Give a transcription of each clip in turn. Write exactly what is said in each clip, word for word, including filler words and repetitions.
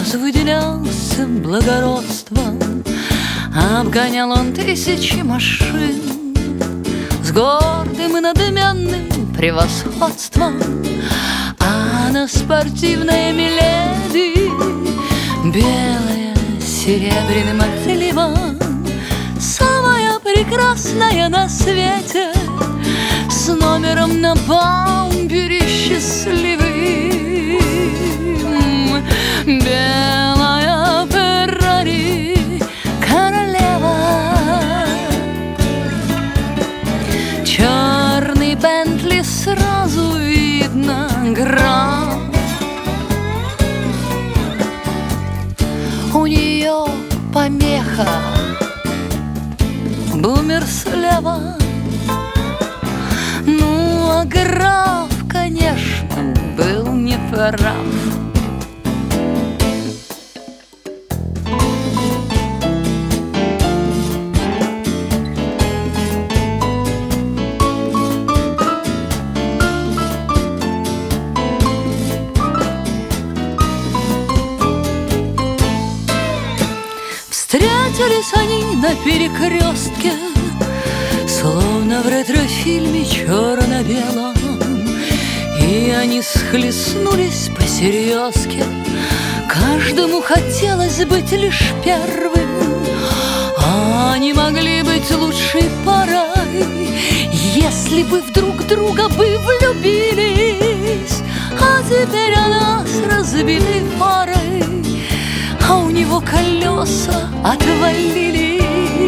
сразу выделялся благородством. Обгонял он тысячи машин с гордым и надменным превосходством. А на спортивной миледи, белая с серебряным отливом, самая прекрасная на свете, с номером на бампере счастливым. Белая Феррари, королева, черный Бентли, сразу видно граф. У нее помеха, бумер слева. Ну, а граф, конечно, был неправ. Встретились они на перекрестке, словно в ретро-фильме черно-белом, и они схлестнулись по-серьезке. Каждому хотелось быть лишь первым, а они могли быть лучшей парой, если бы вдруг друга бы влюбились. А теперь нас разбили фарой, а у него колеса отвалились.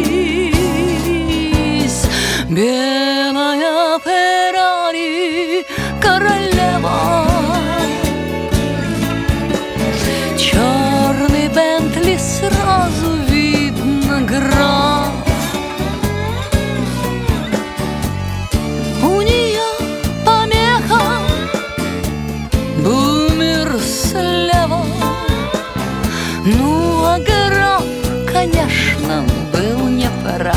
Белая Феррари, королева, черный Бентли, сразу видно граф. У нее помеха, бумер слева. Ну, а граф, конечно, был неправ.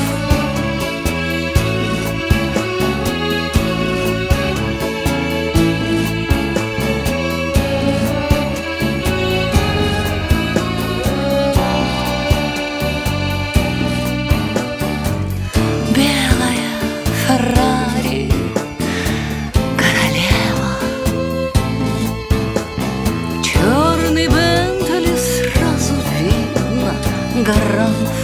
Белая Феррари, королева, черный Бентли, сразу видно граф.